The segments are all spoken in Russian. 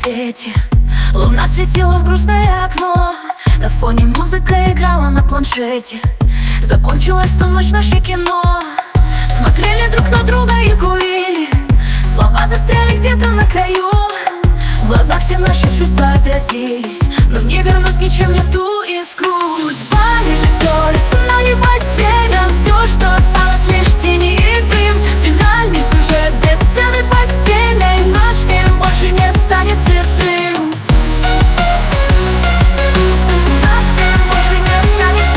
свете. Луна светила в грустное окно, на фоне музыка играла на планшете. Закончилась та ночь, наше кино. Смотрели друг на друга и курили. Слова застряли где-то на краю. В глазах все наши чувства отразились, но не вернуть ничем не ту искру. Судьба режиссер, и сцена не потерян. Все, что осталось, лишь тени и дым. Финальный сюжет без сцены постельной. Наш фильм больше не станет цветным. Наш фильм больше не станет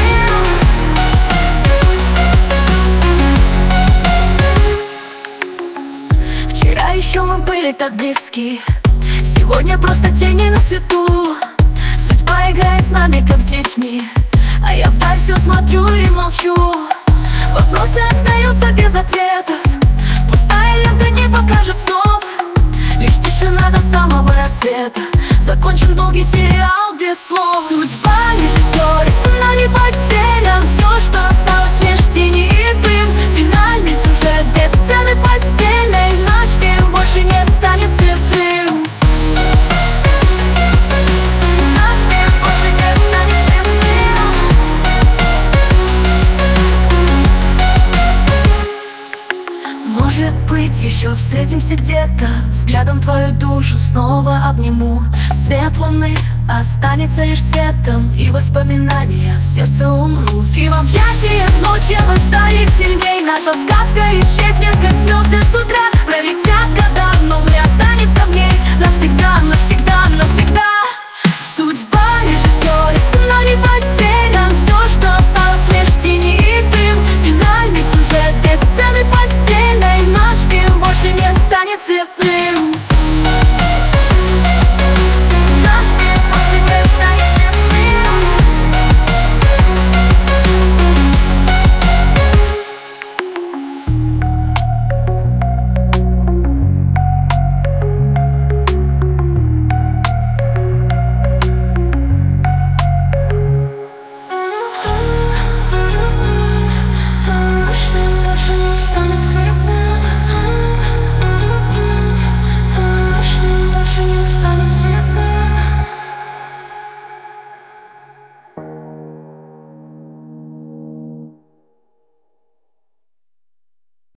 цветным. Вчера еще мы были так близки, сегодня просто тени на свету. Судьба играет с нами, как с детьми, а я вдаль все смотрю и молчу. Вопросы остаются без ответов, пустая лента не покажет снов. Лишь тишина до самого рассвета. Закончен долгий сериал без слов. Судьба режиссер, и сцена не потерян. Все, что осталось, лишь тени и дым. Финальный сюжет без сцены постельной. Наш фильм больше не станет цветным. Может быть, еще встретимся где-то. Взглядом твою душу снова обниму. Свет луны останется лишь светом, и воспоминания в сердце умрут. И в объятиях ночи мы стали сильней. Наша сказка исчезнет, как звезды с утра. Пролетят года, но мы останемся в ней навсегда, навсегда, навсегда.